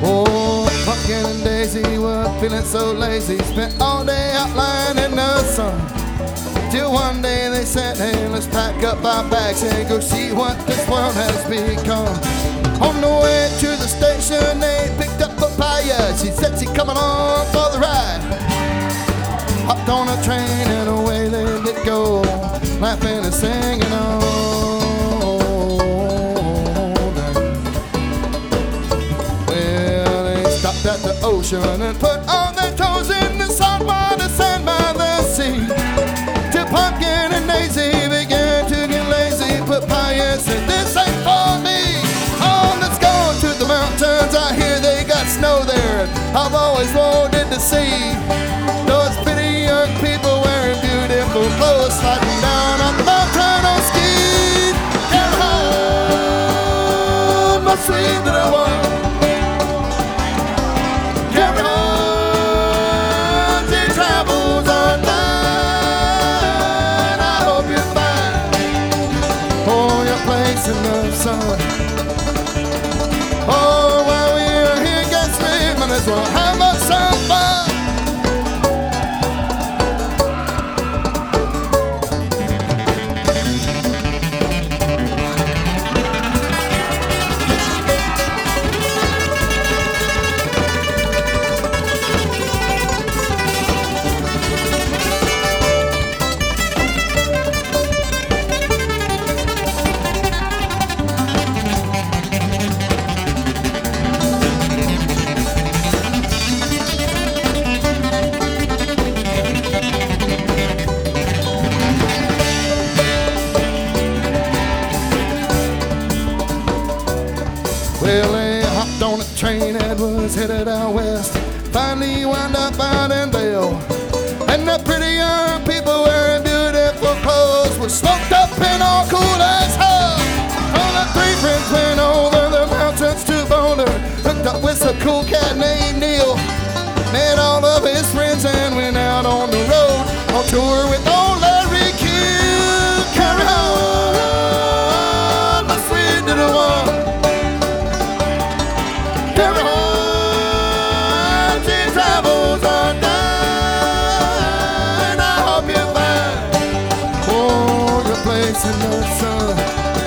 Oh, Pumpkin and Daisy were feeling so lazy, spent all day out lying in the sun. Till one day they said, hey, let's pack up our bags and go see what this world has become. On the way to the station, they picked up Papaya. She said she's coming on for the ride. Hopped on a train and away they did go, laughing and singing on. Well, they stopped at the ocean and put all their toes in the saltwater sand by the sea. Till Pumpkin and Daisy began to get lazy. Papaya said, this ain't for me. Oh, let's go to the mountains. I hear they got snow there. I've always wanted to see those pretty young people wearing beautiful clothes, sliding down on the mountain on skis. Carry on, my sweet little one. Carry on, the travels are done. I hope you find your place in the sun. Oh, while we are here, guess we might as well have us some fun. Well, they hopped on a train and was headed out west. Finally wound up out in Dale. And the pretty young people wearing beautiful clothes were smoked up and all cool as hell. All the three friends went over the mountains to Boulder, hooked up with a cool cat named Neil. Met all of his friends and went out on the road on tour with old Larry Q. Carry on, my sweet little one. Carry on, the travels are done. I hope you find your place in the sun.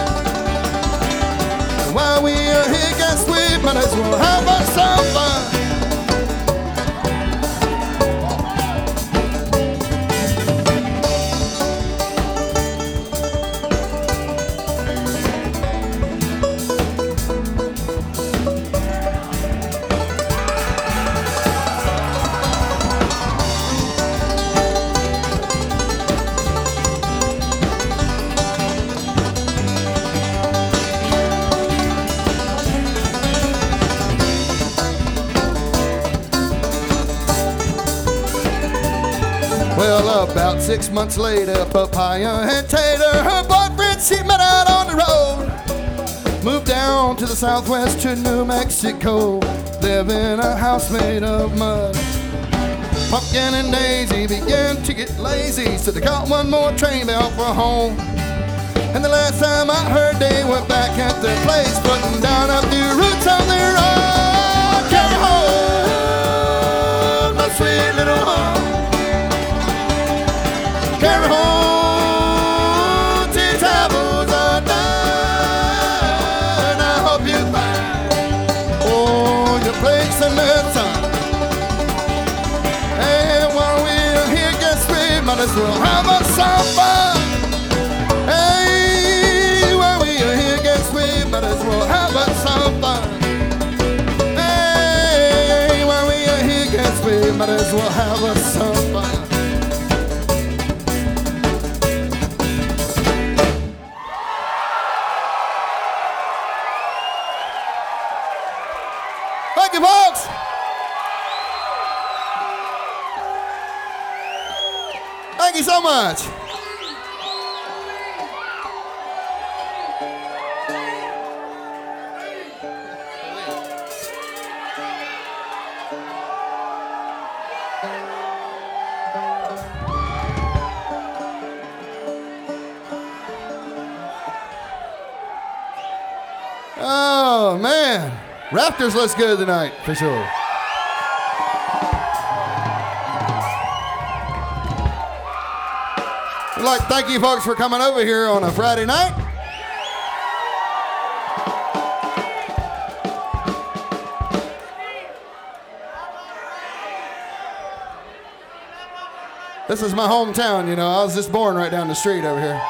And while we are here, guess we might as well have us some fun. Well, about 6 months later, Papaya and Tater, her boyfriend, she met out on the road. Moved down to the southwest to New Mexico, live in a house made of mud. Pumpkin and Daisy began to get lazy, so they got one more train bound for home. And the last time I heard, they were back at their place, putting down a few roots on their own. Carry home, my sweet little one. Carry home, the travels are done. I hope you find your place in the sun. And while we're here, guess we might as well have us some fun. Hey, while we're here, guess we might as well have us some fun. Hey, while we're here, guess we might as well have us some fun. Thank you, folks. Thank you so much. Oh, man. Rafters looks good tonight, for sure. I'd like to thank you folks for coming over here on a Friday night. This is my hometown, you know. I was just born right down the street over here.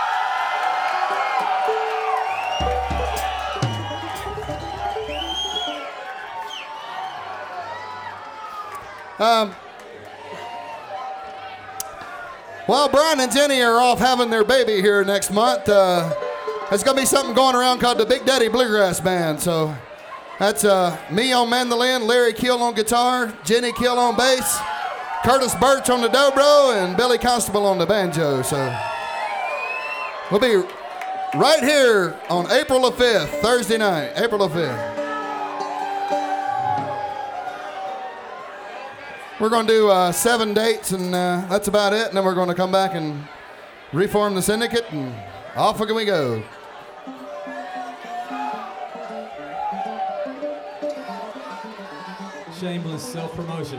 Well, Brian and Jenny are off having their baby here next month. There's going to be something going around called the Big Daddy Bluegrass Band. So that's me on mandolin, Larry Keel on guitar, Jenny Keel on bass, Curtis Birch on the dobro, and Billy Constable on the banjo. So we'll be right here on April the 5th, Thursday night, April the 5th. We're going to do 7 dates, and that's about it. And then we're going to come back and reform the syndicate, and off we go. Shameless self-promotion.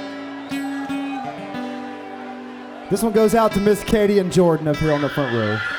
This one goes out to Miss Katie and Jordan up here on the front row.